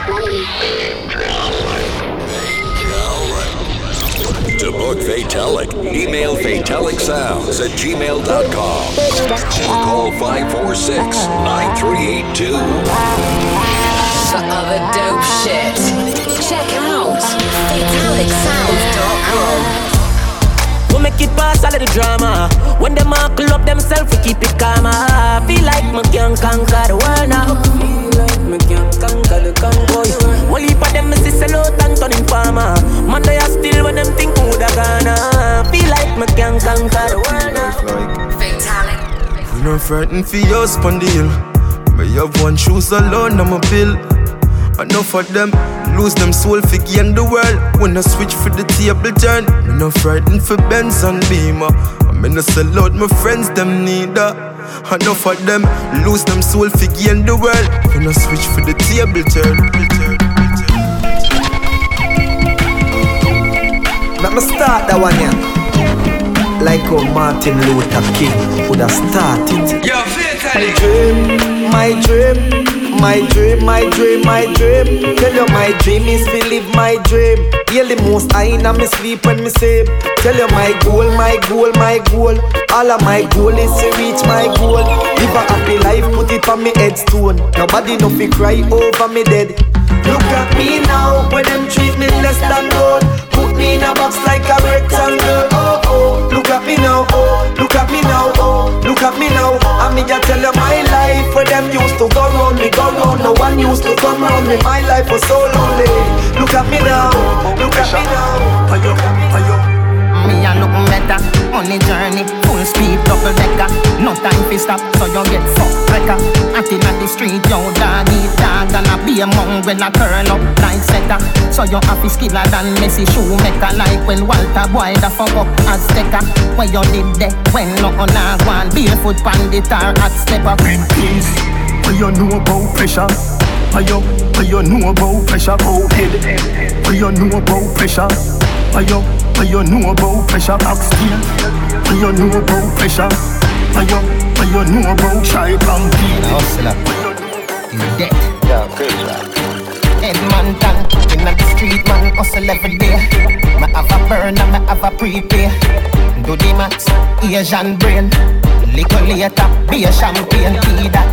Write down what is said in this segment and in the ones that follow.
To book Fatalic, email fatalicsounds@gmail.com or call 546-9382. For other dope shit, check out fatalicsounds.com. We make it pass all of the drama. When them all club up themselves, we keep it calm. I feel like me can conquer the world now. Feel like me can conquer the convoy. One heap of them is a low and turning farmer. Man, they are still when them think who da gonna. Feel like me can conquer the world now. Fatalic. We not frightened for your spon the hill. But you have one shoes alone, I'm a bill. Enough of them lose them soul for gain the world. When I switch for the table turn, me not frightened for Benz and Beamer. I'm in a sell out, my friends them need that. Enough of them lose them soul for gain the world. When I switch for the table turn. Let me start that one, yeah. Like how Martin Luther King would have started. Yo, My dream, my dream, my dream, my dream. Tell you my dream is to live my dream. Hear the most I in me sleep when me sleep. Tell you my goal, my goal, my goal. All of my goal is to reach my goal. Live a happy life, put it on me headstone. Nobody no fi cry over me dead. Look at me now, when them treat me less than gold. Put me in a box like a rectangle. Oh oh, look at me now. Oh, look at me now. Oh, look at me now. I me just tell you my life. Where them used to go round me, go round. No one used to come round me. My life was so lonely. Look at me now. Look at me now. Ayo, ayo. Me a look better on the journey, full speed, double decker. No time to stop, so you get fucked wrecker. Acting at the street, yo dog eat dog, and I be among when I turn up like setter. So you have to skiller than Messi shoemaker, like when Walter Boy da fuck up Azteca. When you did that, when no on a one, barefoot pandit or hot stepper. Big things, what you know about pressure? What you know about pressure? Oh head, what you know about pressure? What you know about pressure? Oxtail. What you know about pressure? What you know about shy pumpkin? Hustler, in debt. Yeah, good job. Edmonton, in the street man, hustle every day. Me have a burner, me have a prepay. Do the max, Asian brain. Little later, be a champagne, tea that.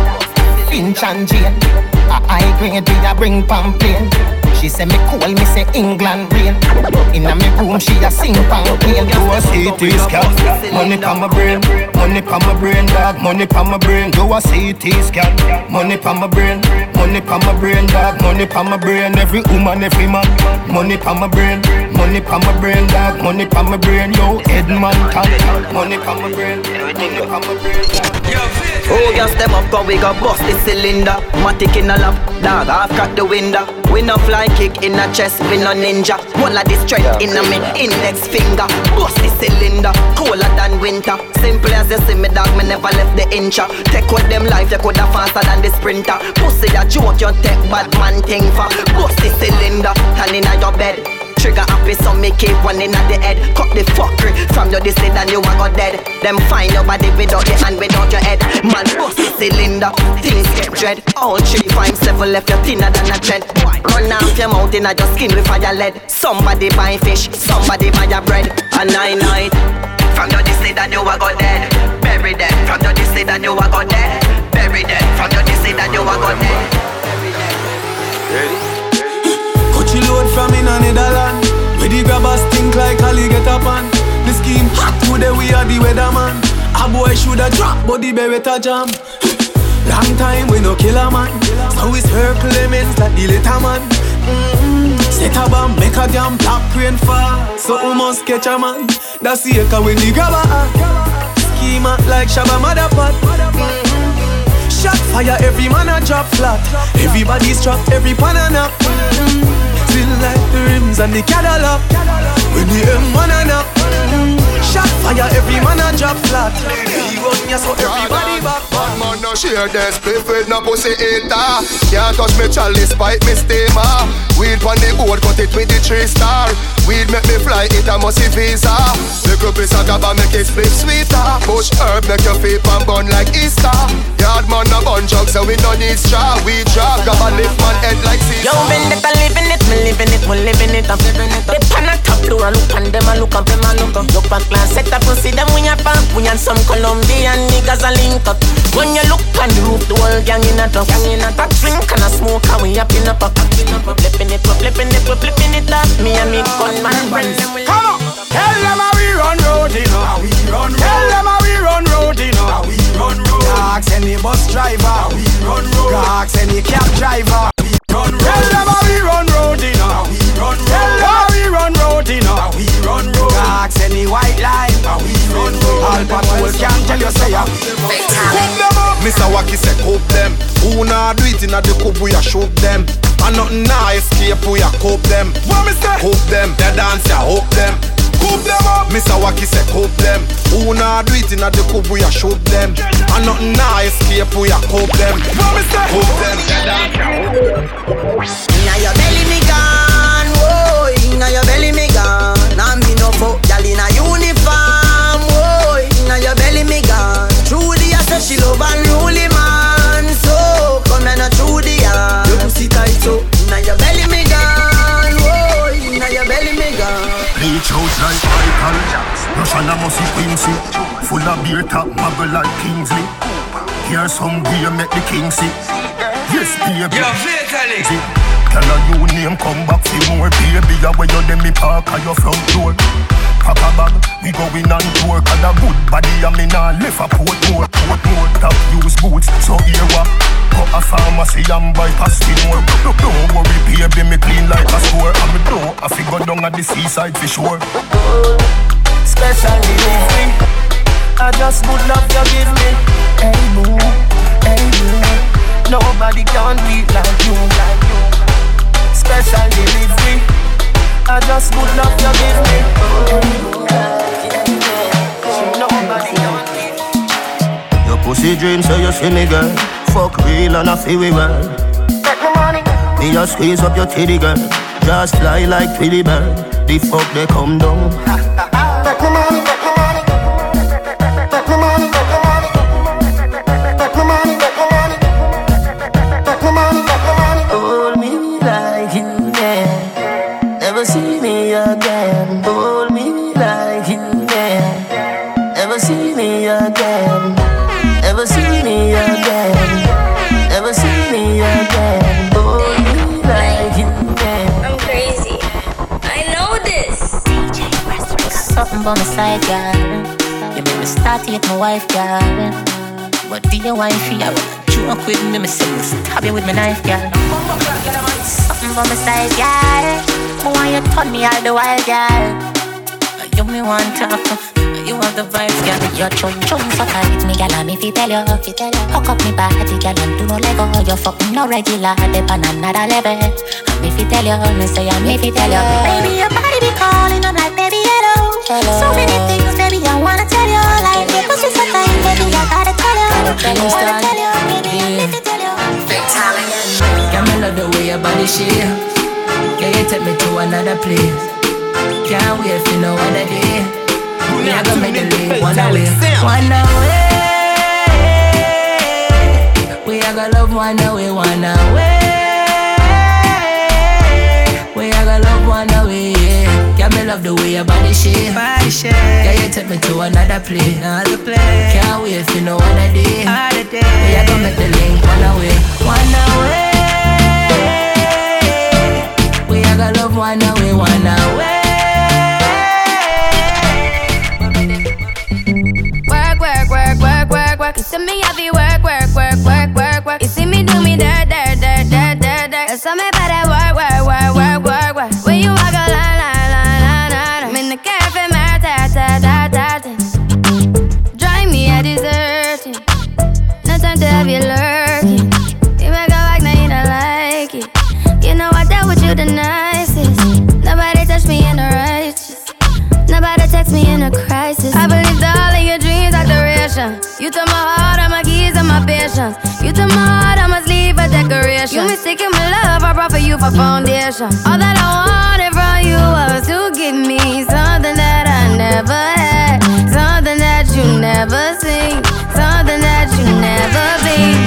Finch and Jane, a high grade, we a bring pamphlet. She say me cool, me say England rain. Inna me room, she a sing pamphlet. Do a CT scan, money pa my brain, money pa my brain, dog, money pa my brain. Do a CT scan, money pa my brain, money pa my brain, dog, money pa my brain. Every woman, every man, money pa my brain, money pa my brain, dog, money pa my brain. Yo, Edmonton, money pa my brain, money pa my brain, dog. Oh, gas them up, cause we got bust the cylinder. Matic in a lap, dog, half crack the window. We no fly kick in a chest, we no ninja. One of the strength in a me index finger. Bust the cylinder, colder than winter. Simple as you see me, dog, me never left the incha. Take out them life, you coulda faster than the sprinter. Pussy a joke, you take bad man thing for. Bust the cylinder, turn in your bed. Trigger happy, so me keep one in at the head. Cut the fuckery from your this and you a go dead. Them find your body without your hand, without your head. Man, bust the cylinder, things get dread. All 3, 5, 7 left you thinner than a thread. Run off your mouth in your skin with fire lead. Somebody buy fish, somebody buy your bread. A 9-night from your this that you a go dead. Bury them from your this that you a go dead. Bury them from your this that you a go dead. Ready? Coachy load from in a Netherland. Where the grabbers think like Ali get up on. The scheme hot today, we are the weatherman. A boy shoulda drop, but the beretta jam. Long time we no kill a man. So we circle lemons like the little man. Set a bomb, make a damn top rain fall. So we must catch a man. That's the echo when the grabber schema like Shabba Motherpot. Shot fire, every man a drop flat. Everybody's trapped, every pan a nap. Still like the rims and the Cadillac. When the M1 a nap. Shot fire, every man a drop flat. He run ya so everybody back. Bad man no share the split with no pussy eater. Can't touch me chalice, pipe me steamer. Weed on the board, cut it with the 3-star. Weed make me fly, it a musty visa. Little piece of gabba make it split sweeter. Push herb make your feet and burn like Easter. Yard man a bun jug so we no need straw. We drop gabba lift man head like Caesar. Yo, up. They pan a top floor and look on them and look up them and look up. Look back class, set up and see them when you pop. We and some Colombian niggas a link up. When you look on the roof, the whole gang in a top. Back drink and a smoke and we up in a pop. Flipping it up, flipping it up, flipping it up. Me and me gunman friends. Come on, tell them how we run road, you know. Tell them how we run road, you know. Ask any bus driver, we run road. Ask any cab driver, we run road. Tell them how we run road, you know. Tell them how we run road, you know. Ask any white line, we run road. All patrol can tell you say ya. Mr. Wacky say cope them. Who nah do it inna the coop we a shoot them. And nothing nah escape we a cope them. What me say? Cope them, they dance ya hope them. Coop them up. Mr. Wacky say coop them. Who nah do it inna the coop we a shoot them. And nothing nah escape we a cope them. What me say? Coop them, they dance ya hope them. Inna your belly me gone, whoa. Inna your belly me gone. Now me no fuck gyal inna uniform, whoa. Inna your belly me gone. Trudy I say she love unruly man, so come and through the yard. Your pussy tight so inna your belly me gone, whoa. Inna your belly me gone. Reach out like Michael Russian a musty Quincy. Full of beer top, muggle like Kingsley. Here's some beer make the king see. Yes, baby. You're fatally. Tell a new name come back for more. Baby, where you dem me park at your front door. Pack a bag, we going on tour. Cause a good body and me nah left a port more. Top use boots, so here what? Go a pharmacy and buy pasty more. Don't worry, baby, me clean like a store. And me don't have to go down at the seaside for sure. Special delivery, I just good love you give me. Hey boo, hey boo, nobody can beat like you. Special delivery, I just good love you give me. Hey boo, nobody can beat. Your pussy dream so you see me girl. Fuck real and I feel we well. Take my money. Me just squeeze up your titty girl. Just fly like Tweety bird. The fuck they come down. Take my money, take my money. Take my money, take my money. Take my money, take my money. Take my money, take my money. Hold me like you can. Never see me again. Hold me like you can. Never see me again. Never see me again. Never see me again. Hold me like you can. I'm crazy. I know this. Something by my side, girl. You make me start to hit my wife, girl. But be your wifey, I wanna joke with me. Me say me stab you with my knife, girl. Something by my side, girl. Why you turn me all the while, girl? You me want to talk tough. You have the vibes, girl. Your chun so tight, me girl. And if you tell you, hook up me body, girl, and do no lego. You fucking no regular, dip on another level. And if you tell you, me say I'm if you tell you, baby, your body be calling, I'm like, baby, hello. So many things, baby, I wanna tell you. Like, your pussy so tight, baby, I gotta tell you. I wanna tell you, baby, if you tell you. Big talent. Girl, me love the way your body shape. Yeah, you take me to another place. Can't wait for no other day. Me I gonna make the leave one away. One away. We a gonna love one away, one away. We a gonna love one away, yeah. Yeah, me love the way your body shape. Yeah, you take me to another place. Can't wait for no other day. We a gonna make the link one away, one away. We a gonna love one away, one away. Work. You see me have you work. You see me do me dirt. You saw me better work. When you walk a line. I'm in the cafe, drive me a dessert. No time to have you lurking. You make a walk, now you don't like it. You know I dealt with you the nicest. Nobody touched me in the righteous. Nobody text me in a crisis. I believed all of your dreams are duration. You took my heart, all my keys, and my patience. You took my heart, I must leave a decoration. You mistaken my love, I brought for you for foundation. All that I wanted from you was to give me something that I never had, something that you never seen, something that you never been.